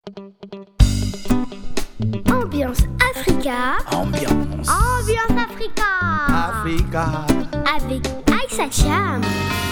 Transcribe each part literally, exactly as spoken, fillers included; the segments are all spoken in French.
Ambiance Africa. Ambiance. Ambiance Africa. Africa. Avec Aïssa Cham.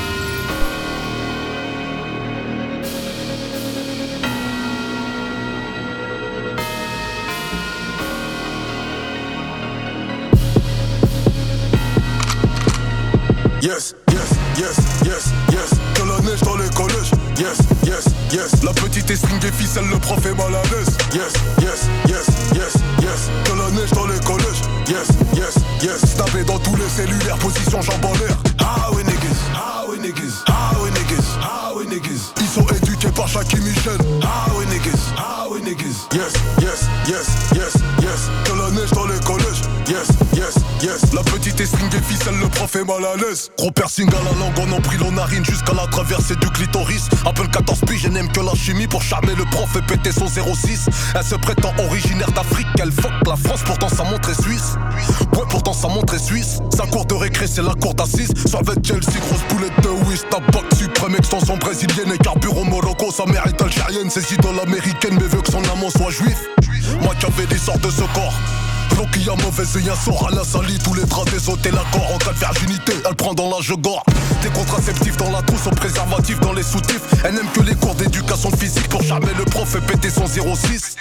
Yes, yes, yes, yes, yes. De la neige dans les collèges. Yes, yes, yes. La petite est string et ficelle, le prof est mal à l'aise. Yes, yes, yes, yes, yes. De la neige dans les collèges. Yes, yes, yes. Snapé dans tous les cellulaires, position jambe en l'air. Ah oui niggas, ah oui niggas, ah oui niggas, ah oui niggas. Ils sont éduqués par Jackie Michel. Ah oui niggas, ah oui niggas. Yes, yes, yes, yes, yes. De la neige dans les collèges. Yes, yes, yes. La petite est string et ficelle, le prof est mal à l'aise. Gros piercing à la langue, on en pris aux narines jusqu'à la traversée du clitoris. Appelle quatorze piges, je n'aime que la chimie pour charmer le prof et péter son zéro six. Elle se prétend originaire d'Afrique, elle fuck la France, pourtant sa montre est suisse. Ouais, pourtant sa montre est suisse. Sa cour de récré, c'est la cour d'assises. Soit avec Chelsea, grosse boulette de whiz, tabac suprême, extension brésilienne et carburant Morocco. Sa mère est algérienne, ses idoles américaines, mais veut que son amant soit juif. Moi qui avais des sortes de ce corps. Donc il y a mauvaise et un sort à la salie. Tous les draps des hôtels l'accord. En cas de virginité, elle prend dans la gore. Des contraceptifs dans la trousse, au préservatif dans les soutifs. Elle n'aime que les cours d'éducation physique pour charmer le prof et péter son zéro six.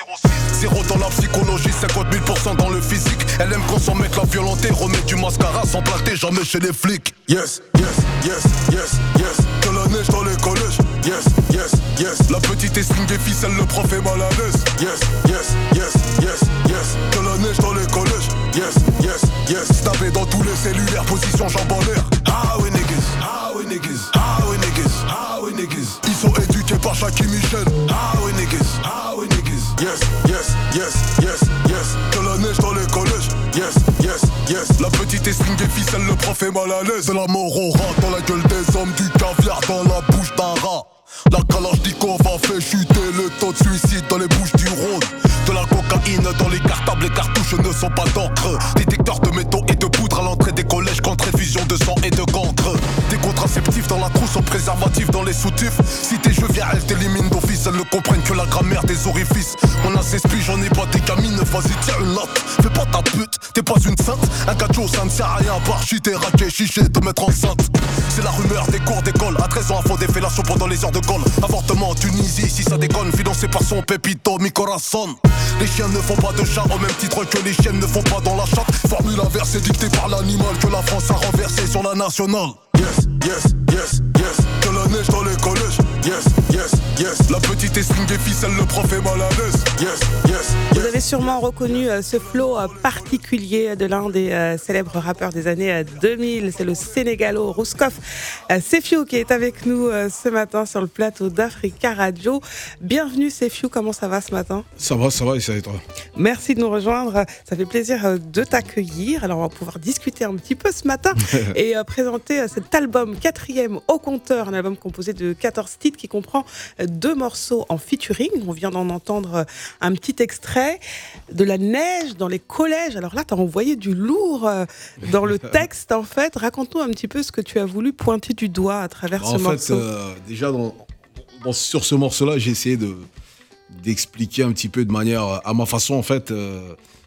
Zéro dans la psychologie, cinquante mille pour cent dans le physique. Elle aime quand son mec l'a violenté, remet du mascara sans planter, jamais chez les flics. Yes, yes, yes, yes, yes. De la neige dans les collèges. Yes, yes, yes. La petite est string et ficelle, le prof est mal à l'aise. Yes, yes, yes, yes, yes. De la neige dans les collèges. Yes, yes, yes. Snapé dans tous les cellulaires, position jambe en l'air. Ah oui niggas, ah oui niggas, ah oui niggas, ah oui niggas. Ils sont éduqués par Jackie Michel. Ah oui niggas, ah oui niggas. Yes, yes, yes, yes, yes. De la neige dans les collèges. Yes, yes, yes. La petite est string et ficelle, le prof est mal à l'aise. De la mort au rat dans la gueule des hommes, du caviar dans la bouche d'un rat. La Kalachnikov a fait chuter le taux de suicide dans les Bouches du Rhône. De la cocaïne dans les cartables, les cartouches ne sont pas d'encre. Détecteurs de métaux et de poudre à l'entrée des collèges contre effusion de sang et de cancre. Des contraceptifs dans la trousse, au préservatif dans les soutifs. Si tes jeux viens, elles t'éliminent d'office. Elles ne comprennent que la grammaire des orifices. On a ses spies, j'en ai pas des gamines. Vas-y, tiens une latte, fais pas ta pute, t'es pas une sainte. Un gacho, ça ne sert à rien à part chuter, raquer, chicher, te mettre enceinte. C'est la rumeur des cours d'école. À treize ans, à fond des fellations pendant les heures de colle. Avortement en Tunisie, si ça déconne, financé par son pépito, mi corazon. Les chiens ne font pas de chat, au même titre que les chiennes ne font pas dans la chatte. Formule inverse est dictée par l'animal que la France a renversé sur la nationale. Yes, yes, yes, yes. De la neige dans les collèges. Yes, yes, yes. La petite est string et ficelle, le prof est mal à l'aise. Yes, yes, yes. Vous avez sûrement reconnu euh, ce flow euh, particulier de l'un des euh, célèbres rappeurs des années euh, deux mille. C'est le Sénégalo Rouskov euh, Sefiu qui est avec nous euh, ce matin sur le plateau d'Africa Radio. Bienvenue Sefiu, comment ça va ce matin ? Ça va, ça va et ça et toi ? Merci de nous rejoindre, ça fait plaisir euh, de t'accueillir. Alors on va pouvoir discuter un petit peu ce matin et euh, présenter euh, cet album quatrième au compteur, un album composé de quatorze titres qui comprend euh, deux morceaux en featuring. On vient d'en entendre euh, un petit extrait. De la neige dans les collèges. Alors là, tu as envoyé du lourd euh, dans le texte, en fait. Raconte-nous un petit peu ce que tu as voulu pointer du doigt à travers en ce fait, morceau. Euh, déjà, dans, dans, sur ce morceau-là, j'ai essayé de, d'expliquer un petit peu de manière, à ma façon, en fait, euh,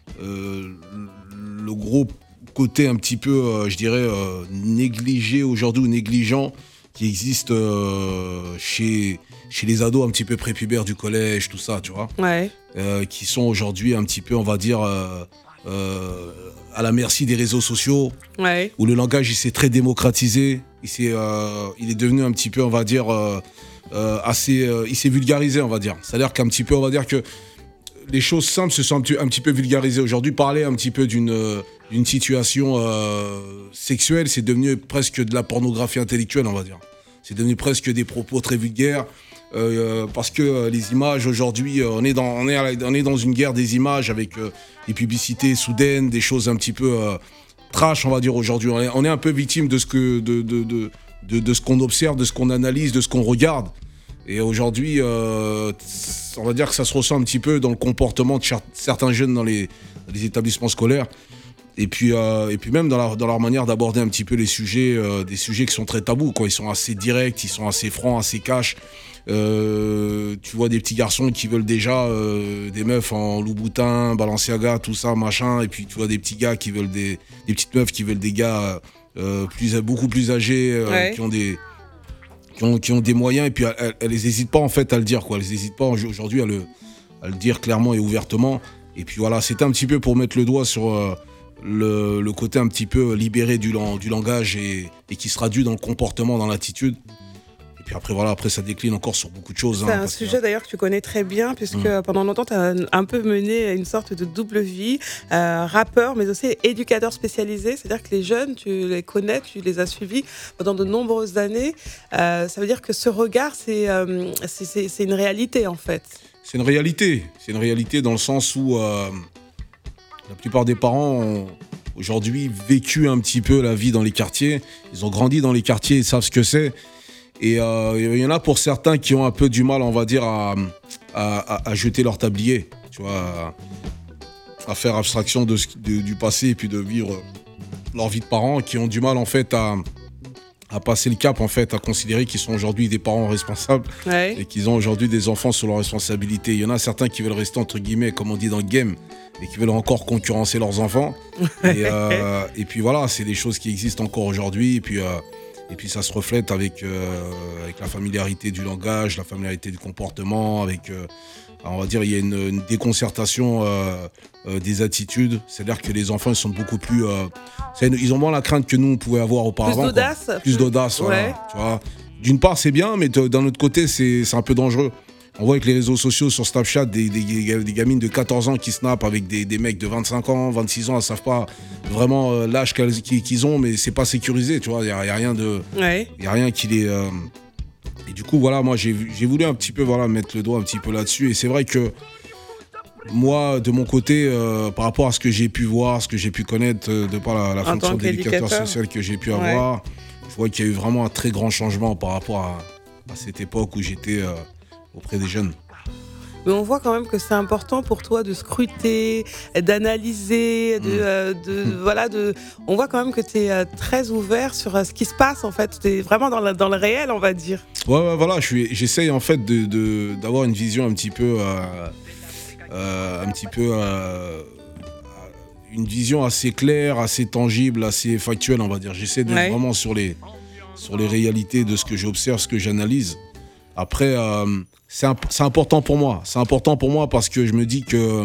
euh, le gros côté un petit peu, euh, je dirais, euh, négligé aujourd'hui ou négligent qui existe euh, chez, chez les ados un petit peu prépubères du collège, tout ça, tu vois. Ouais. Euh, qui sont aujourd'hui un petit peu, on va dire, euh, euh, à la merci des réseaux sociaux, ouais. Où le langage il s'est très démocratisé, il, s'est, euh, il est devenu un petit peu, on va dire, euh, euh, assez, euh, il s'est vulgarisé, on va dire. C'est-à-dire qu'un petit peu, on va dire que les choses simples se sont un petit, un petit peu vulgarisées. Aujourd'hui, parler un petit peu d'une, euh, d'une situation euh, sexuelle, c'est devenu presque de la pornographie intellectuelle, on va dire. C'est devenu presque des propos très vulgaires. Euh, parce que euh, les images aujourd'hui, euh, on, est dans, on, est à, on est dans une guerre des images avec euh, des publicités soudaines, des choses un petit peu euh, trash, on va dire aujourd'hui. On est, on est un peu victime de ce, que, de, de, de, de, de ce qu'on observe, de ce qu'on analyse, de ce qu'on regarde. Et aujourd'hui, euh, on va dire que ça se ressent un petit peu dans le comportement de ch- certains jeunes dans les, dans les établissements scolaires. Et puis, euh, et puis même dans leur, dans leur manière d'aborder un petit peu les sujets, euh, des sujets qui sont très tabous, quoi. Ils sont assez directs, ils sont assez francs, assez cash. Euh, tu vois des petits garçons qui veulent déjà euh, des meufs en Louboutin, Balenciaga, tout ça, machin. Et puis tu vois des petits gars qui veulent des, des petites meufs qui veulent des gars euh, plus, beaucoup plus âgés, euh, Ouais. qui ont des... Qui ont, qui ont des moyens, et puis elles, elles n'hésitent pas en fait à le dire, quoi. Elles n'hésitent pas aujourd'hui à le, à le dire clairement et ouvertement. Et puis voilà, c'était un petit peu pour mettre le doigt sur euh, le, le côté un petit peu libéré du, du langage et, et qui se traduit dans le comportement, dans l'attitude. Et puis après, voilà, après ça décline encore sur beaucoup de choses. C'est hein, un parce que- sujet d'ailleurs que tu connais très bien, puisque Mm. pendant longtemps, tu as un peu mené une sorte de double vie, euh, rappeur, mais aussi éducateur spécialisé. C'est-à-dire que les jeunes, tu les connais, tu les as suivis pendant de nombreuses années. Euh, ça veut dire que ce regard, c'est euh, c'est- c'est- c'est une réalité, en fait. C'est une réalité. C'est une réalité dans le sens où euh, la plupart des parents ont aujourd'hui vécu un petit peu la vie dans les quartiers. Ils ont grandi dans les quartiers, ils savent ce que c'est. Et il euh, y en a pour certains qui ont un peu du mal, on va dire, à, à, à- à jeter leur tablier, tu vois, à, à faire abstraction de, ce- de- du passé et puis de vivre leur vie de parents, qui ont du mal en fait à, à passer le cap, en fait, à considérer qu'ils sont aujourd'hui des parents responsables Ouais. et qu'ils ont aujourd'hui des enfants sous leur responsabilité. Il y en a certains qui veulent rester, entre guillemets, comme on dit dans le game, et qui veulent encore concurrencer leurs enfants. Et, euh, et puis voilà, c'est des choses qui existent encore aujourd'hui. Et puis, euh, et puis ça se reflète avec, euh, avec la familiarité du langage, la familiarité du comportement, avec, euh, on va dire, il y a une, une déconcertation euh, euh, des attitudes. C'est-à-dire que les enfants, ils sont beaucoup plus... euh, c'est une- ils ont moins la crainte que nous, on pouvait avoir auparavant. Plus d'audace. quoi. Plus d'audace, voilà. Ouais. Tu vois. D'une part, c'est bien, mais de- d'un autre côté, c'est c'est un peu dangereux. On voit avec les réseaux sociaux sur Snapchat des, des, des gamines de quatorze ans qui snappent avec des, des mecs de vingt-cinq ans, vingt-six ans, elles ne savent pas vraiment euh, l'âge qu'elles- qu'ils qu'ils ont, mais c'est pas sécurisé, tu vois, il n'y a, y a rien de... Ouais. Il n'y a rien qui les... euh, Et du coup, voilà, moi, j'ai j'ai voulu un petit peu voilà, mettre le doigt un petit peu là-dessus. Et c'est vrai que moi, de mon côté, euh, par rapport à ce que j'ai pu voir, ce que j'ai pu connaître, euh, de par la, la En fonction tant d'éducateur qu'éducateur. social que j'ai pu Ouais. avoir, je vois qu'il y a eu vraiment un très grand changement par rapport à, à cette époque où j'étais euh, auprès des jeunes. Mais on voit quand même que c'est important pour toi de scruter, d'analyser, de, Mm. euh, de voilà, de. On voit quand même que tu es très ouvert sur euh, ce qui se passe en fait. Tu es vraiment dans, la- dans le réel, on va dire. Ouais, ouais, voilà, je suis- j'essaye en fait de, de- d'avoir une vision un petit peu, euh, euh, un petit peu, euh, une vision assez claire, assez tangible, assez factuelle, on va dire. J'essaie d'être Ouais. vraiment sur les, sur les réalités de ce que j'observe, ce que j'analyse. Après, euh, c'est imp- c'est important pour moi. C'est important pour moi parce que je me dis que,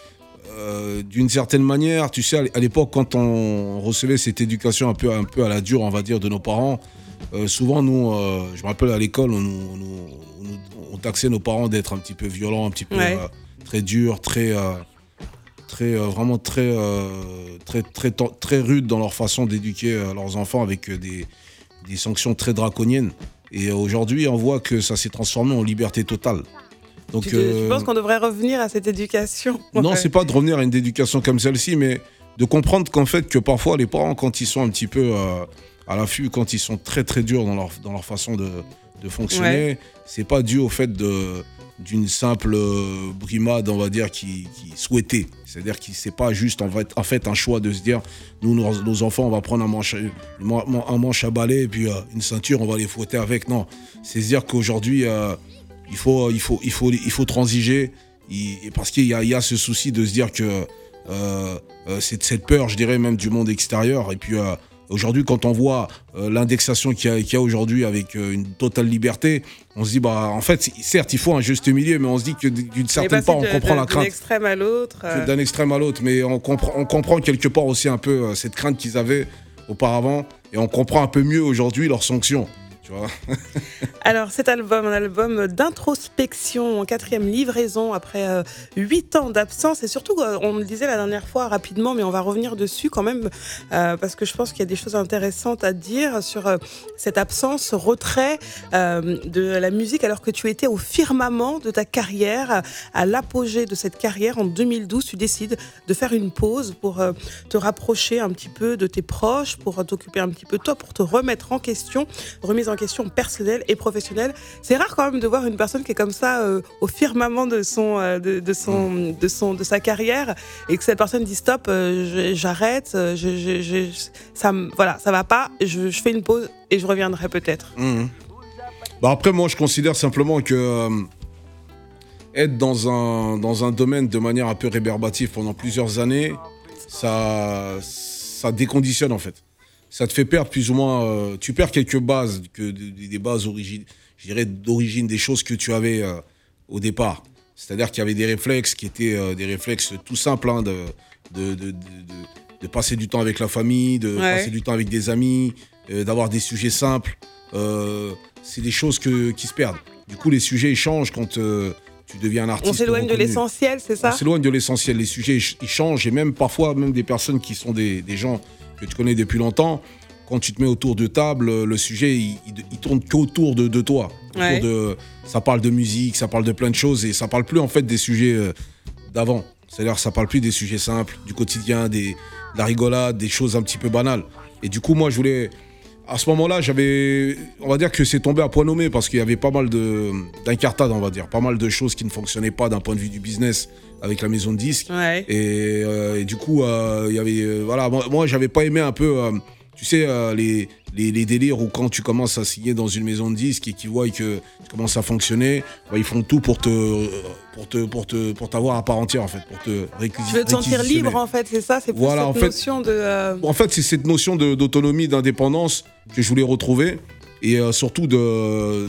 euh, d'une certaine manière, tu sais, à l'époque, quand on recevait cette éducation un peu, un peu à la dure, on va dire, de nos parents, euh, souvent, nous, euh, je me rappelle à l'école, on, nous- on nous- on nous- on taxait nos parents d'être un petit peu violents, un petit peu Ouais. euh, très durs, très, euh, très euh, vraiment très, euh, très, très, très, très rudes dans leur façon d'éduquer euh, leurs enfants avec euh, des, des sanctions très draconiennes. Et euh, aujourd'hui, on voit que ça s'est transformé en liberté totale. Donc, Tu, te- tu euh, penses qu'on devrait revenir à cette éducation? non, Ouais. c'est pas de revenir à une éducation comme celle-ci, mais de comprendre qu'en fait, que parfois les parents, quand ils sont un petit peu euh, à l'affût, quand ils sont très très durs dans leur, dans leur façon de, de fonctionner, c'est pas dû au fait de, d'une simple euh, brimade, on va dire, qui, qui souhaitait. C'est-à-dire que c'est pas juste en fait, en fait un choix de se dire, nous, nos, nos enfants, on va prendre un manche, un manche à balai et puis euh, une ceinture, on va les fouetter avec. Non, c'est se dire qu'aujourd'hui, euh, il faut, il faut, il faut, il faut transiger, il- parce qu'il y a, il y a ce souci de se dire que euh, euh, c'est cette peur, je dirais même du monde extérieur. Et puis euh, aujourd'hui, quand on voit euh, l'indexation qu'il y a, qu'il y a aujourd'hui avec euh, une totale liberté, on se dit bah en fait, certes, il faut un juste milieu, mais on se dit que d'une On est certaine passé part, on de- comprend de- la D'un crainte extrême à l'autre. euh, d'un extrême à l'autre, mais on comprend, on comprend quelque part aussi un peu euh, cette crainte qu'ils avaient auparavant, et on comprend un peu mieux aujourd'hui leurs sanctions. Tu vois. Alors, cet album, un album d'introspection, en quatrième livraison après euh, huit ans d'absence. Et surtout, euh, on le disait la dernière fois rapidement, mais on va revenir dessus quand même, euh, parce que je pense qu'il y a des choses intéressantes à dire sur euh, cette absence, ce retrait euh, de la musique, alors que tu étais au firmament de ta carrière, à l'apogée de cette carrière. En deux mille douze, tu décides de faire une pause pour euh, te rapprocher un petit peu de tes proches, pour t'occuper un petit peu de toi, pour te remettre en question, remise en en question personnelle et professionnelle. C'est rare quand même de voir une personne qui est comme ça euh, au firmament de son, euh, de, de, son, mmh. de, son, de sa carrière et que cette personne dit stop, euh, j'arrête, je, je, je, ça, voilà, ça va pas, je, je fais une pause et je reviendrai peut-être. Mmh. Bah après, moi, je considère simplement que euh, être dans un, dans un domaine de manière un peu rébarbative pendant plusieurs années, ça, ça déconditionne en fait. Ça te fait perdre plus ou moins... Euh, tu perds quelques bases, que, des, des bases origine, je dirais d'origine des choses que tu avais euh, au départ. C'est-à-dire qu'il y avait des réflexes qui étaient euh, des réflexes tout simples, hein, de, de, de, de, de passer du temps avec la famille, de ouais. passer du temps avec des amis, euh, d'avoir des sujets simples. Euh, c'est des choses que, qui se perdent. Du coup, les sujets ils changent quand euh, tu deviens un artiste. On s'éloigne reconnu. de l'essentiel, c'est ça ? On s'éloigne de l'essentiel. Les sujets ils changent et même parfois, même des personnes qui sont des, des gens que tu connais depuis longtemps, quand tu te mets autour de table, le sujet, il, il, il tourne qu'autour de, de toi. Ouais. Autour de, ça parle de musique, ça parle de plein de choses et ça parle plus en fait des sujets euh, d'avant. C'est-à-dire ça parle plus des sujets simples, du quotidien, des, de la rigolade, des choses un petit peu banales. Et du coup, moi, je voulais... À ce moment-là, j'avais... On va dire que c'est tombé à point nommé parce qu'il y avait pas mal de, d'incartades, on va dire. Pas mal de choses qui ne fonctionnaient pas d'un point de vue du business avec la maison de disques. Ouais. Et, euh, et du coup, euh, il y avait... Euh, voilà, moi, moi, j'avais pas aimé un peu... Euh, tu sais, euh, les, les, les délires où quand tu commences à signer dans une maison de disques et qu'ils voient que tu commences à fonctionner, bah, ils font tout pour te, pour te, pour te, pour t'avoir à part entière en fait, pour te réquisitionner. Tu veux te sentir libre en fait, c'est ça, c'est plus voilà, cette en fait, notion de. Euh... En fait, c'est cette notion de, d'autonomie, d'indépendance que je voulais retrouver et euh, surtout de, de,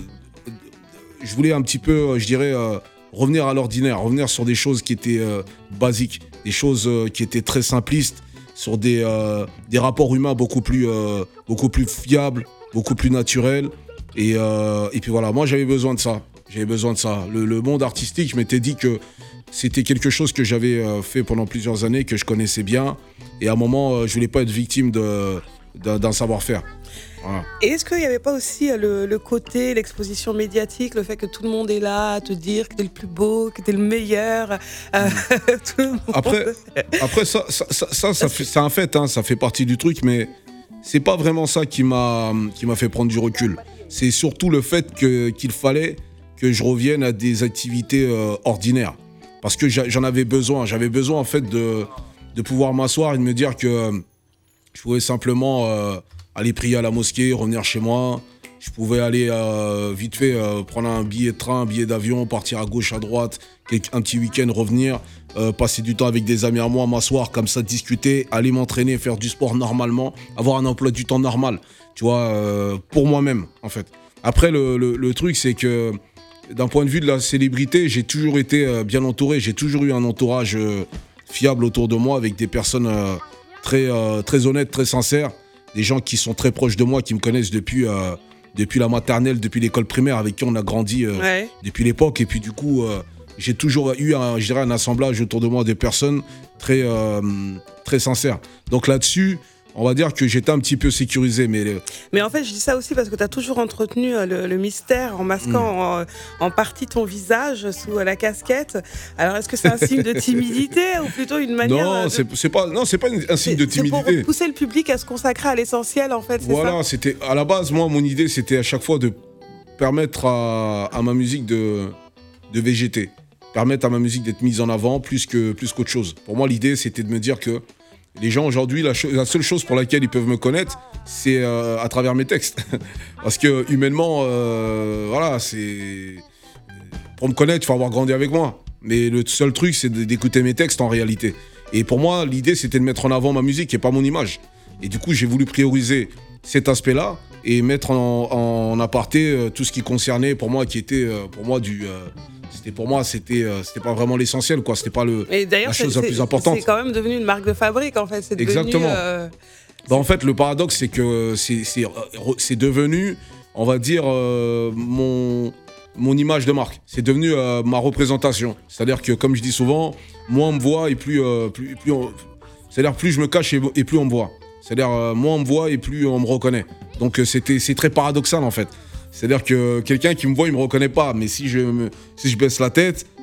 je voulais un petit peu, je dirais, euh, revenir à l'ordinaire, revenir sur des choses qui étaient euh, basiques, des choses euh, qui étaient très simplistes. Sur des, euh, des rapports humains beaucoup plus, euh, beaucoup plus fiables, beaucoup plus naturels. Et, euh, et puis voilà, moi j'avais besoin de ça. J'avais besoin de ça. Le, le monde artistique, je m'étais dit que c'était quelque chose que j'avais euh, fait pendant plusieurs années, que je connaissais bien. Et à un moment, euh, je voulais pas être victime de, d'un, d'un savoir-faire. Voilà. Et est-ce qu'il n'y avait pas aussi le, le côté, l'exposition médiatique, le fait que tout le monde est là à te dire que t'es le plus beau, que t'es le meilleur euh, tout le monde... Après, après ça, ça, ça, ça, ça fait, c'est un fait, hein, ça fait partie du truc, mais c'est pas vraiment ça qui m'a, qui m'a fait prendre du recul. C'est surtout le fait que, qu'il fallait que je revienne à des activités euh, ordinaires. Parce que j'en avais besoin. J'avais besoin, en fait, de, de pouvoir m'asseoir et de me dire que euh, je pouvais simplement... Euh, aller prier à la mosquée, revenir chez moi. Je pouvais aller euh, vite fait euh, prendre un billet de train, un billet d'avion, partir à gauche, à droite, un petit week-end, revenir, euh, passer du temps avec des amis à moi, m'asseoir comme ça, discuter, aller m'entraîner, faire du sport normalement, avoir un emploi du temps normal, tu vois, euh, pour moi-même en fait. Après, le, le, le truc, c'est que d'un point de vue de la célébrité, j'ai toujours été euh, bien entouré, j'ai toujours eu un entourage euh, fiable autour de moi avec des personnes euh, très, euh, très honnêtes, très sincères. Des gens qui sont très proches de moi, qui me connaissent depuis, euh, depuis la maternelle, depuis l'école primaire, avec qui on a grandi euh, ouais. depuis l'époque. Et puis du coup, euh, j'ai toujours eu un, je dirais, un assemblage autour de moi de personnes très, euh, très sincères. Donc là-dessus, on va dire que j'étais un petit peu sécurisé. Mais, le... mais en fait, je dis ça aussi parce que tu as toujours entretenu le, le mystère en masquant mmh. en, en partie ton visage sous la casquette. Alors, est-ce que c'est un signe de timidité ou plutôt une manière... Non, de... c'est, c'est pas, non, c'est pas un signe de timidité. C'est pour pousser le public à se consacrer à l'essentiel, en fait, c'est voilà, ça Voilà, c'était... À la base, moi, mon idée, c'était à chaque fois de permettre à, à ma musique de, de végéter. Permettre à ma musique d'être mise en avant plus, que, plus qu'autre chose. Pour moi, l'idée, c'était de me dire que les gens aujourd'hui, la, cho- la seule chose pour laquelle ils peuvent me connaître, c'est euh, à travers mes textes. Parce que humainement, euh, voilà, c'est pour me connaître, il faut avoir grandi avec moi. Mais le seul truc, c'est d'écouter mes textes en réalité. Et pour moi, l'idée, c'était de mettre en avant ma musique et pas mon image. Et du coup, j'ai voulu prioriser cet aspect-là et mettre en, en aparté euh, tout ce qui concernait pour moi, qui était euh, pour moi du euh, C'était pour moi, c'était, euh, c'était pas vraiment l'essentiel, quoi. C'était pas le, la chose la plus importante. C'est quand même devenu une marque de fabrique, en fait. C'est Exactement. Devenu, euh... bah, en fait, le paradoxe, c'est que c'est, c'est, c'est devenu, on va dire, euh, mon, mon image de marque. C'est devenu euh, ma représentation. C'est-à-dire que, comme je dis souvent, moins on me voit et plus, euh, plus, plus on... c'est-à-dire plus je me cache et, et plus on me voit. C'est-à-dire euh, moins on me voit et plus on me reconnaît. Donc c'était, c'est très paradoxal, en fait. C'est-à-dire que quelqu'un qui me voit, il me reconnaît pas. Mais si je, me, si je baisse la tête,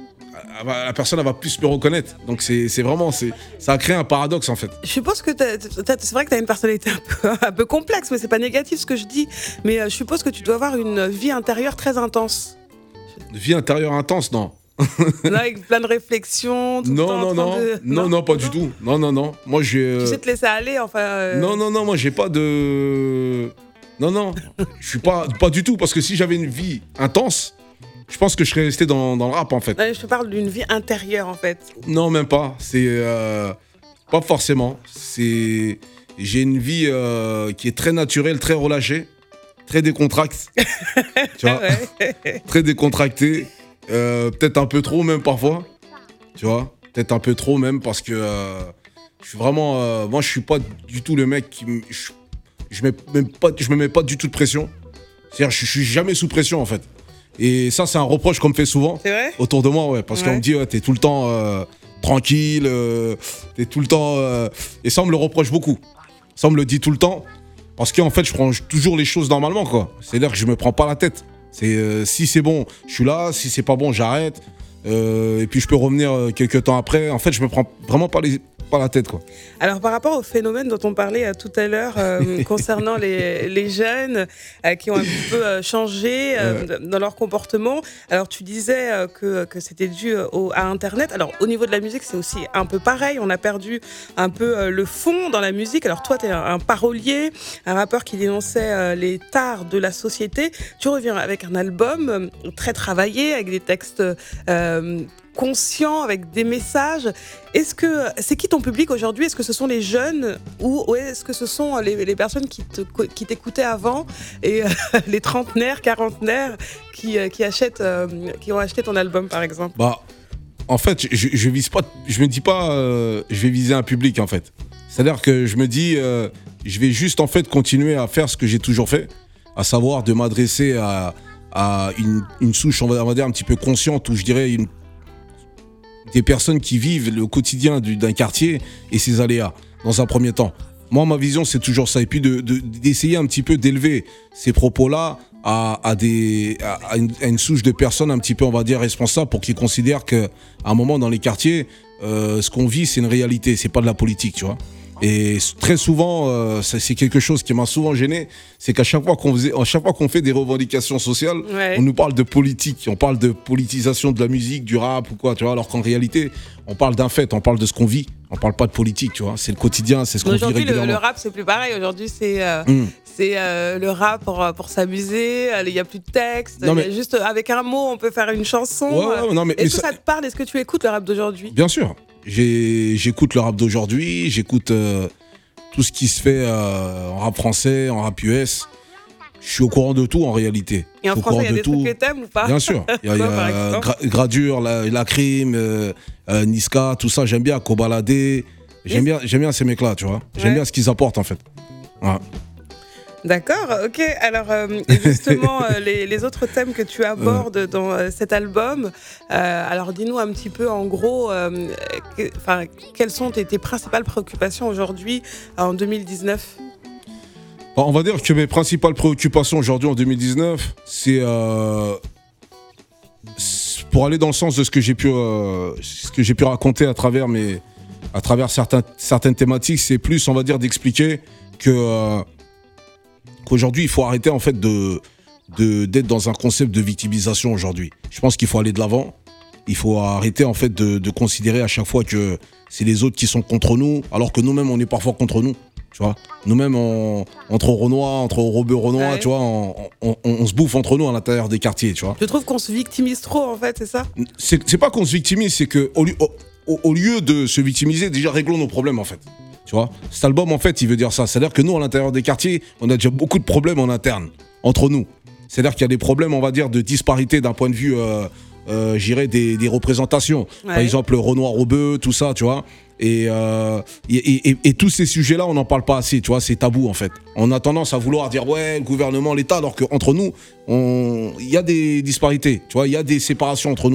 la personne elle va plus me reconnaître. Donc c'est, c'est vraiment, c'est, ça a créé un paradoxe en fait. Je suppose que t'as, t'as, c'est vrai que tu as une personnalité un peu, un peu complexe, mais c'est pas négatif ce que je dis. Mais euh, je suppose que tu dois avoir une vie intérieure très intense. Une vie intérieure intense, non. Non, avec plein de réflexions. Tout Non, le temps en non, train non, de... non, non, pas du tout. Non, non, non. Moi, j'ai. euh, Tu sais te laisser aller, enfin. euh, Non, non, non, moi, j'ai pas de. Non, non, je suis pas, pas du tout. Parce que si j'avais une vie intense, je pense que je serais resté dans, dans le rap, en fait. non, je te parle d'une vie intérieure, en fait. Non, même pas. C'est. euh, Pas forcément. C'est. J'ai une vie euh, qui est très naturelle, très relâchée, très décontractée. Tu vois, Ouais. très décontractée. Euh, peut-être un peu trop même parfois, tu vois, peut-être un peu trop même parce que euh, je suis vraiment, euh, moi je suis pas du tout le mec qui, me- je, je mets même pas, je me mets pas du tout de pression, c'est-à-dire je, je suis jamais sous pression en fait, et ça c'est un reproche qu'on me fait souvent C'est vrai? autour de moi, ouais, parce Ouais. qu'on me dit ouais, t'es tout le temps euh, tranquille, euh, t'es tout le temps, euh, et ça on me le reproche beaucoup, ça on me le dit tout le temps, parce qu'en fait je prends toujours les choses normalement quoi, c'est-à-dire que je me prends pas la tête. C'est euh, si c'est bon, je suis là. Si c'est pas bon, j'arrête. Euh, et puis je peux revenir euh, quelques temps après. En fait, je me prends vraiment pas, les, pas la tête, quoi. Alors, par rapport au phénomène dont on parlait euh, tout à l'heure euh, concernant les, les jeunes euh, qui ont un petit peu euh, changé euh, Ouais. dans leur comportement, alors tu disais euh, que, que c'était dû euh, au, à Internet. Alors, au niveau de la musique, c'est aussi un peu pareil. On a perdu un peu euh, le fond dans la musique. Alors, toi, tu es un, un parolier, un rappeur qui dénonçait euh, les tares de la société. Tu reviens avec un album euh, très travaillé, avec des textes euh, conscients, avec des messages. Est-ce que c'est qui ton public aujourd'hui? Est-ce que ce sont les jeunes ou, ou est-ce que ce sont les, les personnes qui, te, qui t'écoutaient avant et euh, les trentenaires, quarantenaires qui, euh, qui achètent, euh, qui ont acheté ton album par exemple? Bah, en fait, je, je vise pas. Je me dis pas. Euh, je vais viser un public, en fait. C'est-à-dire que je me dis, euh, je vais juste en fait continuer à faire ce que j'ai toujours fait, à savoir de m'adresser à, à une, une souche, on va, on va dire un petit peu consciente, ou je dirais une des personnes qui vivent le quotidien du, d'un quartier et ses aléas, dans un premier temps. Moi, ma vision, c'est toujours ça. Et puis de, de, d'essayer un petit peu d'élever ces propos-là à, à, des, à, à, une, à une souche de personnes un petit peu, on va dire, responsables pour qu'ils considèrent qu'à un moment, dans les quartiers, euh, ce qu'on vit, c'est une réalité, c'est pas de la politique, tu vois. Et très souvent, euh, ça, c'est quelque chose qui m'a souvent gêné, c'est qu'à chaque fois qu'on faisait, à chaque fois qu'on fait des revendications sociales, Ouais. on nous parle de politique, on parle de politisation de la musique, du rap ou quoi, tu vois, alors qu'en réalité, on parle d'un fait, on parle de ce qu'on vit, on parle pas de politique, tu vois, c'est le quotidien, c'est ce qu'on vit Aujourd'hui, le, régulièrement. le rap, c'est plus pareil. Aujourd'hui, c'est euh, Mm. c'est euh, le rap pour, pour s'amuser. Il n'y a plus de texte. Non, Il y a mais- juste avec un mot, on peut faire une chanson. Ouais, ouais, ouais, non, mais- Est-ce mais que ça- ça te parle? Est-ce que tu écoutes le rap d'aujourd'hui? Bien sûr, J'ai, j'écoute le rap d'aujourd'hui, j'écoute euh, tout ce qui se fait euh, en rap français, en rap U S. Je suis au courant de tout en réalité. Et en Je suis au français, il y a courant des de tout. trucs que t'aimes ou pas? Bien sûr. Il y a, il y a, Quoi, par euh, exemple Gra- Gradure, la, la Crime, euh, euh, Niska, tout ça, j'aime bien. Kobalade. J'aime bien, j'aime bien ces mecs-là, tu vois. J'aime Ouais. bien ce qu'ils apportent en fait. Ouais. D'accord, ok. Alors, euh, justement, euh, les, les autres thèmes que tu abordes dans euh, cet album, euh, alors dis-nous un petit peu en gros, euh, que- enfin, quelles sont tes, tes principales préoccupations aujourd'hui, en deux mille dix-neuf? Bon, on va dire que mes principales préoccupations aujourd'hui en deux mille dix-neuf, c'est euh, c'est pour aller dans le sens de ce que j'ai pu, euh, ce que j'ai pu raconter à travers mes, à travers certains, certaines thématiques, c'est plus, on va dire, d'expliquer que euh, qu'aujourd'hui il faut arrêter en fait de, de d'être dans un concept de victimisation aujourd'hui. Je pense qu'il faut aller de l'avant. Il faut arrêter en fait de, de considérer à chaque fois que c'est les autres qui sont contre nous, alors que nous-mêmes on est parfois contre nous. Tu vois, nous-mêmes, on- entre Renois, entre Rebeux Renois, Ouais. tu vois, on, on- on- on se bouffe entre nous à l'intérieur des quartiers, tu vois. Je trouve qu'on se victimise trop, en fait, c'est ça? C'est c'est pas qu'on se victimise, c'est que au lieu, au, au- au lieu de se victimiser, déjà réglons nos problèmes en fait. Tu vois, cet album en fait, il veut dire ça. C'est-à-dire que nous, à l'intérieur des quartiers, on a déjà beaucoup de problèmes en interne entre nous. C'est-à-dire qu'il y a des problèmes, on va dire, de disparité d'un point de vue, euh, euh, j'irais, des, des représentations. Par Ouais. exemple, Renoir, Rebeu, tout ça, tu vois. Et, euh, et, et- et tous ces sujets-là, on n'en parle pas assez, tu vois, c'est tabou en fait. On a tendance à vouloir dire ouais, le gouvernement, l'État, alors qu'entre nous, on- il y a des disparités, tu vois, il y a des séparations entre nous.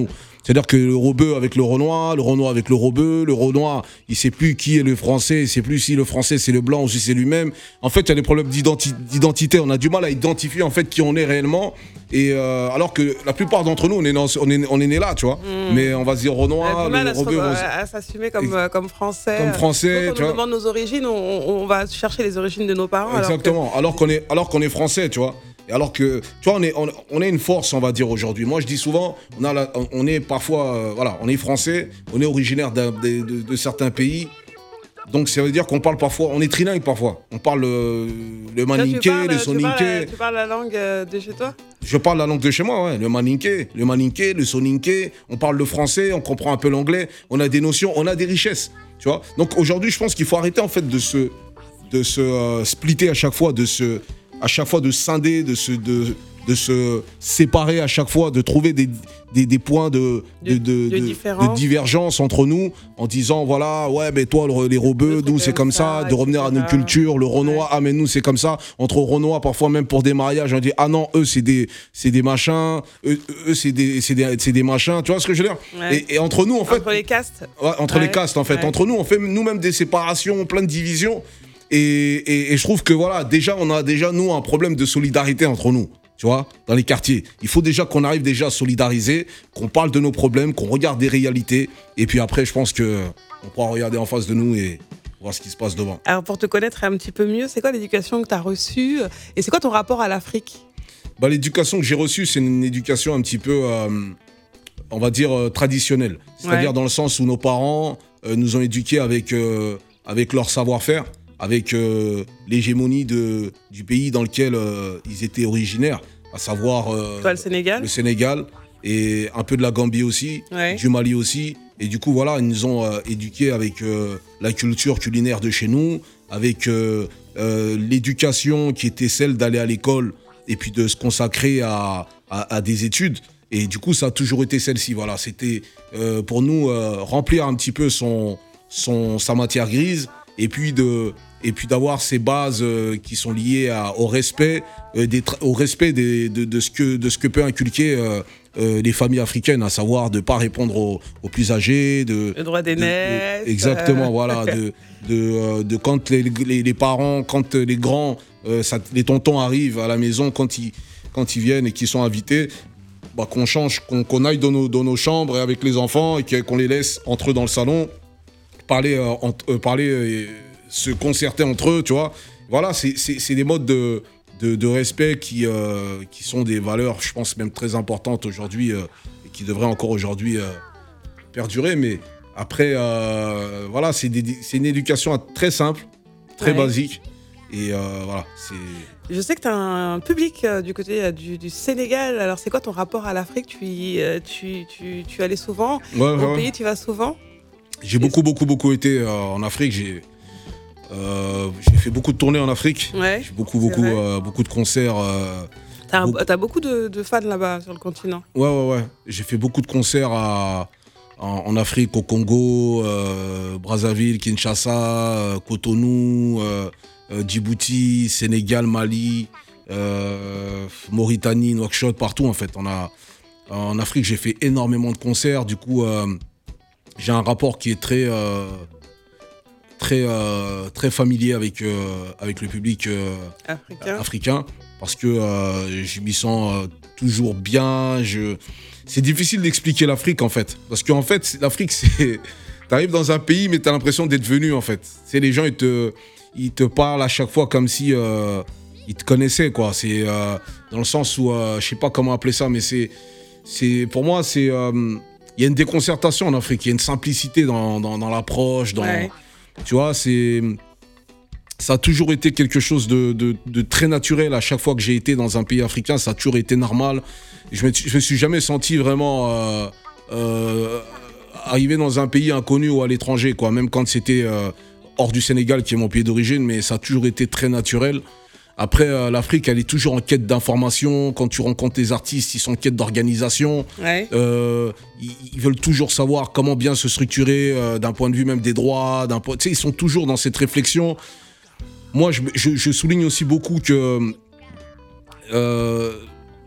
C'est-à-dire que le rebeu avec le Renoir, le Renoir avec le rebeu, le Renoir, il sait plus qui est le Français, il sait plus si le Français c'est le blanc ou si c'est lui-même. En fait, il y a des problèmes d'identi- d'identité. On a du mal à identifier en fait qui on est réellement. Et euh, alors que la plupart d'entre nous, on est, dans, on est, on est né là, tu vois. Mm. Mais on va se dire Renoir, on a du mal le à, rebeu, se, on... à s'assumer comme, euh, comme français. Comme français, quand tu on vois. nous demande nos origines, on, on va chercher les origines de nos parents. Exactement. Alors, que... alors qu'on est, alors qu'on est français, tu vois. Et alors que, tu vois, on est, on, on est une force, on va dire, aujourd'hui. Moi, je dis souvent, on, a la, on est parfois, euh, voilà, on est français, on est originaire de, de, de, de certains pays. Donc, ça veut dire qu'on parle parfois, on est trilingue parfois. On parle le, le maninké, le soninké. Tu parles, tu parles la langue de chez toi ? Je parle la langue de chez moi, ouais. Le maninké, le maninké, le soninké. On parle le français, on comprend un peu l'anglais. On a des notions, on a des richesses, tu vois. Donc, aujourd'hui, je pense qu'il faut arrêter, en fait, de se, de se euh, splitter à chaque fois, de se... à chaque fois de scinder, de se, de, de se séparer à chaque fois, de trouver des, des, des points de, de, de, de, de, de divergence entre nous, en disant, voilà, ouais, mais toi, le, les rebeux, nous, c'est comme ça, ça de revenir à nos cultures, le Renoir, ouais. Ah, mais nous, c'est comme ça. Entre Renoir, parfois, même pour des mariages, on dit, ah non, eux, c'est des, c'est des machins, eux, eux c'est, des, c'est, des, c'est des machins, tu vois ce que je veux dire, ouais. et, et entre nous, en fait... Entre les castes. Ouais, entre ouais. les castes, en fait. Ouais. Entre nous, on fait nous-mêmes des séparations, plein de divisions. Et, et, et je trouve que voilà, déjà, on a déjà, nous, un problème de solidarité entre nous, tu vois, dans les quartiers. Il faut déjà qu'on arrive déjà à solidariser, qu'on parle de nos problèmes, qu'on regarde des réalités. Et puis après, je pense qu'on pourra regarder en face de nous et voir ce qui se passe devant. Alors, pour te connaître un petit peu mieux, c'est quoi l'éducation que tu as reçue et c'est quoi ton rapport à l'Afrique ? Bah, l'éducation que j'ai reçue, c'est une éducation un petit peu, euh, on va dire, euh, traditionnelle. C'est-à-dire ouais. dans le sens où nos parents euh, nous ont éduqués avec, euh, avec leur savoir-faire, avec euh, l'hégémonie de, du pays dans lequel euh, ils étaient originaires, à savoir euh, Toi, le Sénégal. le Sénégal et un peu de la Gambie aussi, ouais. du Mali aussi. Et du coup, voilà, ils nous ont euh, éduqués avec euh, la culture culinaire de chez nous, avec euh, euh, l'éducation qui était celle d'aller à l'école et puis de se consacrer à, à, à des études. Et du coup, ça a toujours été celle-ci. Voilà, c'était euh, pour nous euh, remplir un petit peu son, son, sa matière grise. Et puis, de, et puis d'avoir ces bases euh, qui sont liées à, au respect, euh, des tra- au respect des, de, de, ce que, de ce que peut inculquer euh, euh, les familles africaines, à savoir de ne pas répondre aux, aux plus âgés. De, le droit d'aînesse. Exactement, euh... voilà. De, de, euh, de quand les, les, les parents, quand les grands, euh, ça, les tontons arrivent à la maison, quand ils, quand ils viennent et qu'ils sont invités, bah, qu'on change, qu'on, qu'on aille dans nos, dans nos chambres avec les enfants et qu'on les laisse entre eux dans le salon. Parler, euh, en, euh, parler euh, se concerter entre eux, tu vois. Voilà, c'est, c'est, c'est des modes de, de, de respect qui, euh, qui sont des valeurs, je pense, même très importantes aujourd'hui euh, et qui devraient encore aujourd'hui euh, perdurer. Mais après, euh, voilà, c'est, des, c'est une éducation très simple, très ouais. basique. Et euh, voilà, c'est... Je sais que tu as un public euh, du côté euh, du, du Sénégal. Alors, c'est quoi ton rapport à l'Afrique ? Tu, euh, tu, tu, tu allais souvent ? ouais, Au ouais. pays, tu vas souvent ? J'ai beaucoup, beaucoup, beaucoup été euh, en Afrique. J'ai, euh, j'ai fait beaucoup de tournées en Afrique. Ouais, j'ai beaucoup, beaucoup, euh, beaucoup de concerts. Euh, t'as, beaucoup... t'as beaucoup de, de fans là-bas sur le continent. Ouais, ouais, ouais. J'ai fait beaucoup de concerts à, en, en Afrique, au Congo, euh, Brazzaville, Kinshasa, euh, Cotonou, euh, euh, Djibouti, Sénégal, Mali, euh, Mauritanie, Nouakchott, partout en fait. On a, en Afrique, j'ai fait énormément de concerts. Du coup... Euh, j'ai un rapport qui est très, euh, très, euh, très familier avec, euh, avec le public euh, africain. africain parce que euh, je m'y sens euh, toujours bien. Je... C'est difficile d'expliquer l'Afrique en fait. Parce qu'en fait, l'Afrique, c'est... T'arrives dans un pays, mais t'as l'impression d'être venu en fait. C'est les gens, ils te, ils te parlent à chaque fois comme si euh, ils te connaissaient, quoi. C'est euh, dans le sens où, euh, je sais pas comment appeler ça, mais c'est, c'est pour moi, c'est... Euh, il y a une déconcertation en Afrique, il y a une simplicité dans, dans, dans l'approche, dans, ouais. tu vois, c'est, ça a toujours été quelque chose de, de, de très naturel. À chaque fois que j'ai été dans un pays africain, ça a toujours été normal. Je me, je me suis jamais senti vraiment euh, euh, arrivé dans un pays inconnu ou à l'étranger, quoi. Même quand c'était euh, hors du Sénégal, qui est mon pays d'origine, mais ça a toujours été très naturel. Après, euh, l'Afrique, elle est toujours en quête d'information. Quand tu rencontres les artistes, ils sont en quête d'organisation. Ouais. Euh, ils, ils veulent toujours savoir comment bien se structurer euh, d'un point de vue même des droits. D'un point... Tu sais, ils sont toujours dans cette réflexion. Moi, je, je, je souligne aussi beaucoup que euh,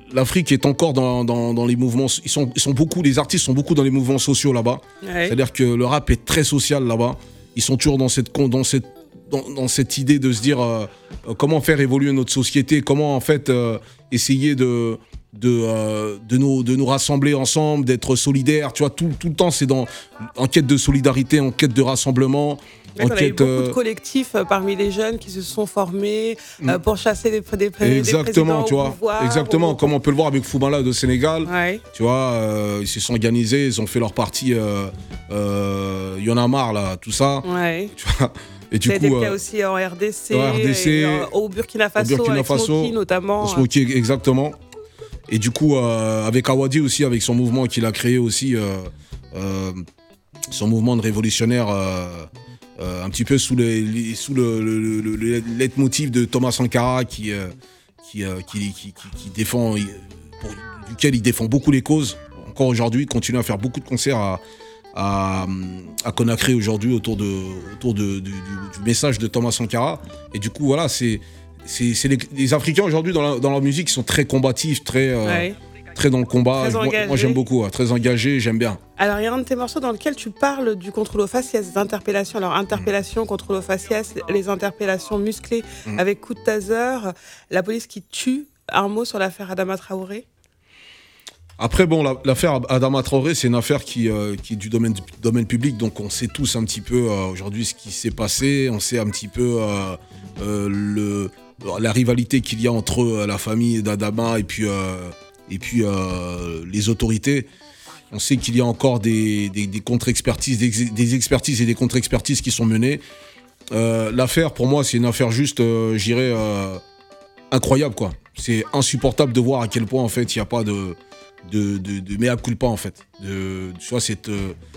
l'Afrique est encore dans, dans, dans les mouvements. Ils sont, ils sont beaucoup, les artistes sont beaucoup dans les mouvements sociaux là-bas. Ouais. C'est-à-dire que le rap est très social là-bas. Ils sont toujours dans cette, dans cette, dans, dans cette idée de se dire euh, comment faire évoluer notre société, comment en fait euh, essayer de, de, euh, de, nous, de nous rassembler ensemble, d'être solidaires. Tu vois, tout, tout le temps, c'est dans, en quête de solidarité, en quête de rassemblement. En on a eu beaucoup euh... de collectifs euh, parmi les jeunes qui se sont formés euh, pour chasser des, des, des exactement, présidents tu vois, pouvoir, exactement, ou... comme on peut le voir avec Fubala de Sénégal. Ouais. Tu vois, euh, ils se sont organisés, ils ont fait leur partie. Euh, euh, y en a marre là, tout ça. Ouais. Tu vois. Et du ça a coup, été le cas euh, aussi en R D C, en R D C et, euh, au Burkina Faso, au Burkina avec Faso, Smokey notamment. Smokey, exactement. Et du coup, euh, avec Awadi aussi, avec son mouvement qu'il a créé aussi, euh, euh, son mouvement de révolutionnaire. Euh, Euh, un petit peu sous, les, les, sous le, le, le, le, le leitmotiv de Thomas Sankara qui, euh, qui, euh, qui, qui, qui, qui défend, pour, duquel il défend beaucoup les causes. Encore aujourd'hui, il continue à faire beaucoup de concerts à, à, à Conakry aujourd'hui autour, de, autour de, du, du message de Thomas Sankara. Et du coup, voilà, c'est, c'est, c'est les, les Africains aujourd'hui dans, la, dans leur musique qui sont très combatifs, très... Euh, ouais. Très dans le combat, moi, moi j'aime beaucoup, ouais, très engagé, j'aime bien. Alors il y a un de tes morceaux dans lequel tu parles du contrôle aux faciès, des interpellations. Alors interpellation, mmh. contrôle aux faciès, les interpellations musclées mmh. avec coup de taser, la police qui tue. Un mot sur l'affaire Adama Traoré? Après, bon, la, l'affaire Adama Traoré, c'est une affaire qui, euh, qui est du domaine, du domaine public, donc on sait tous un petit peu euh, aujourd'hui ce qui s'est passé, on sait un petit peu euh, euh, le, la rivalité qu'il y a entre euh, la famille d'Adama et puis... Euh, et puis euh, les autorités. On sait qu'il y a encore des, des, des contre-expertises, des, des expertises et des contre-expertises qui sont menées. Euh, l'affaire, pour moi, c'est une affaire juste, euh, je dirais, euh, incroyable, quoi. C'est insupportable de voir à quel point, en fait, il n'y a pas de, de, de, de mea culpa, en fait. De, tu vois, cette,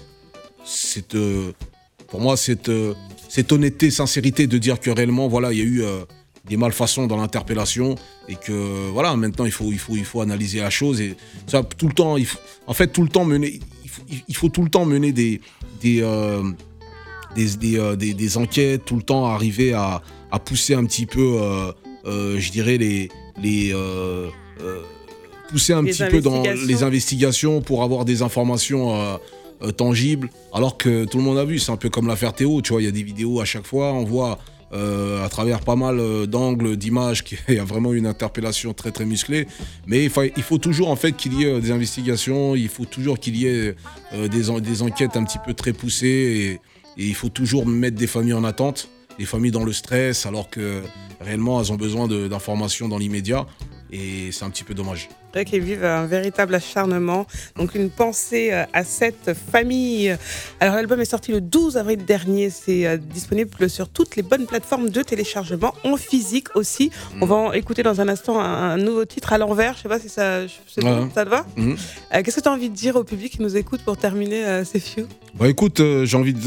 cette, pour moi, cette, cette honnêteté, sincérité de dire que réellement, voilà, il y a eu... Euh, des malfaçons dans l'interpellation et que voilà maintenant il faut il faut il faut analyser la chose et ça tout le temps il faut, en fait tout le temps mener il faut, il faut tout le temps mener des des euh, des, des, euh, des des enquêtes, tout le temps arriver à à pousser un petit peu euh, euh, je dirais les les euh, euh, pousser un les petit peu dans les investigations pour avoir des informations euh, euh, tangibles, alors que tout le monde a vu, c'est un peu comme l'affaire Théo, tu vois, il y a des vidéos à chaque fois, on voit Euh, à travers pas mal euh, d'angles, d'images, qu'il y a vraiment une interpellation très très musclée. Mais il faut, il faut toujours en fait qu'il y ait des investigations, il faut toujours qu'il y ait euh, des, en, des enquêtes un petit peu très poussées et, et il faut toujours mettre des familles en attente, des familles dans le stress, alors que réellement elles ont besoin de, d'informations dans l'immédiat. Et c'est un petit peu dommage. C'est vrai qu'ils vivent un véritable acharnement. Donc une pensée à cette famille. Alors l'album est sorti le douze avril dernier. C'est disponible sur toutes les bonnes plateformes de téléchargement, en physique aussi. Mmh. On va en écouter dans un instant un, un nouveau titre à l'envers. Je sais pas si ça, c'est bon, ouais. Ça te va mmh. euh, Qu'est-ce que tu as envie de dire au public qui nous écoute pour terminer euh, ces few? Bah écoute, euh, j'ai envie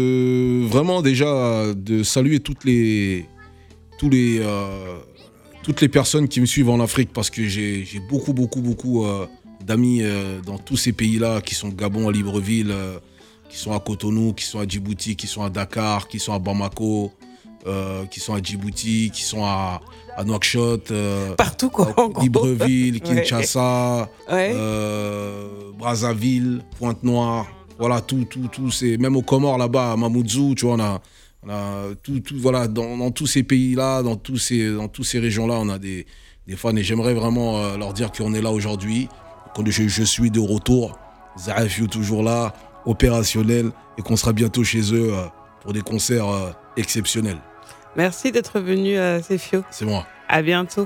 de vraiment déjà de saluer toutes les tous les euh, toutes les personnes qui me suivent en Afrique, parce que j'ai, j'ai beaucoup, beaucoup, beaucoup euh, d'amis euh, dans tous ces pays-là, qui sont au Gabon, à Libreville, euh, qui sont à Cotonou, qui sont à Djibouti, qui sont à Dakar, qui sont à Bamako, euh, qui sont à Djibouti, qui sont à, à Nouakchott, euh, partout quoi, en gros. Libreville, Kinshasa, ouais. euh, Brazzaville, Pointe-Noire, voilà, tout, tout, tout, c'est, même aux Comores là-bas, à Mamoudzou, tu vois, on a... On a tout, tout, voilà, dans, dans tous ces pays-là, dans tous ces, dans tous ces régions-là, on a des, des fans et j'aimerais vraiment euh, leur dire qu'on est là aujourd'hui, que je, je suis de retour, Zarefiou toujours là, opérationnel et qu'on sera bientôt chez eux euh, pour des concerts euh, exceptionnels. Merci d'être venu, euh, Sefio. C'est moi. À bientôt.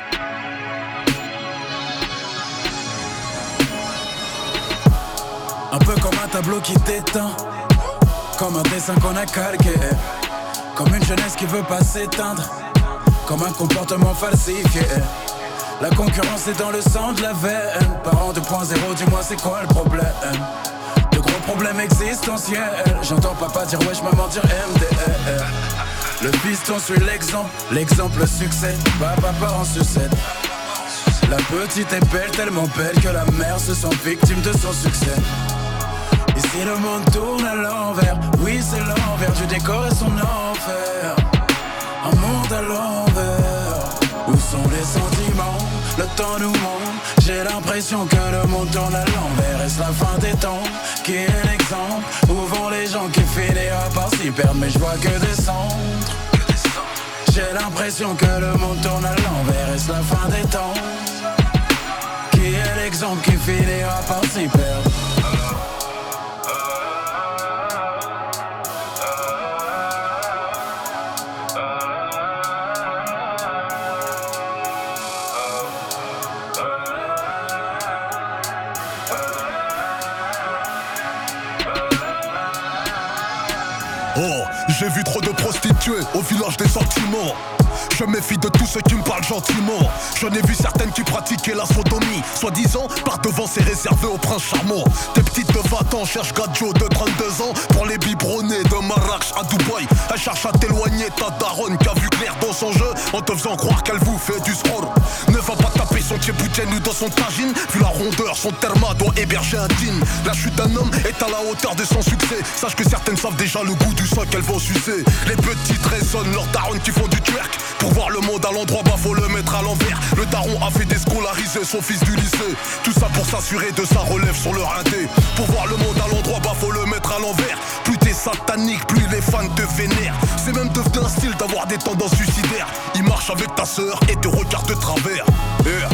Un peu comme un tableau qui t'éteint, comme un dessin qu'on a calqué, comme une jeunesse qui veut pas s'éteindre, comme un comportement falsifié. La concurrence est dans le sang de la veine. Parents deux point zéro, dis-moi c'est quoi le problème? De gros problèmes existentiels. J'entends papa dire wesh, maman dire M D R. Le piston suit l'exemple, l'exemple succès. Papa part en sucette. La petite est belle, tellement belle que la mère se sent victime de son succès. Ici le monde tourne à l'envers, oui c'est l'envers du décor et son enfer. Un monde à l'envers, où sont les sentiments? Le temps nous montre J'ai l'impression que le monde tourne à l'envers. Est-ce la fin des temps? Qui est l'exemple? Où vont les gens qui finiront par s'y perdre? Mais je vois que descendre. J'ai l'impression que le monde tourne à l'envers. Est-ce la fin des temps? Qui est l'exemple qui finira par s'y perdre? Oh, j'ai vu trop de prostituées au village des sentiments. Je méfie de tous ceux qui me parlent gentiment. J'en ai vu certaines qui pratiquaient la sodomie. Soi-disant, par devant c'est réservé aux princes charmants. Des petites de vingt ans cherchent Gadjo de trente-deux ans. Pour les biberonnés de Marrakech à Dubaï. Elle cherche à t'éloigner ta daronne qui a vu clair dans son jeu en te faisant croire qu'elle vous fait du sport. Ne va pas taper son tchébouchen ou dans son tagine. Vu la rondeur, son terma doit héberger un djinn. La chute d'un homme est à la hauteur de son succès. Sache que certaines savent déjà le goût du sang qu'elles vont sucer. Les petites raisonnent leurs darons qui font du twerk. Pour voir le monde à l'endroit, bah faut le mettre à l'envers. Le daron a fait déscolariser son fils du lycée. Tout ça pour s'assurer de sa relève sur le rinté. Pour voir le monde à l'endroit, bah faut le mettre à l'envers. Plus t'es satanique, plus les fans te vénèrent. C'est même devenu un style d'avoir des tendances suicidaires. Il marche avec ta sœur et te regarde de travers. Yeah.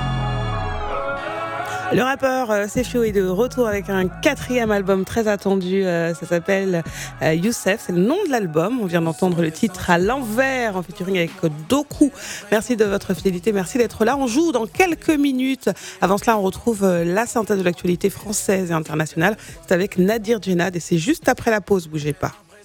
Le rappeur euh, Sefio est de retour avec un quatrième album très attendu. Euh, ça s'appelle euh, Youssef, c'est le nom de l'album. On vient d'entendre le titre à l'envers en featuring avec Doku. Merci de votre fidélité, merci d'être là. On joue dans quelques minutes. Avant cela, on retrouve euh, la synthèse de l'actualité française et internationale. C'est avec Nadir Djenad et c'est juste après la pause. Bougez pas.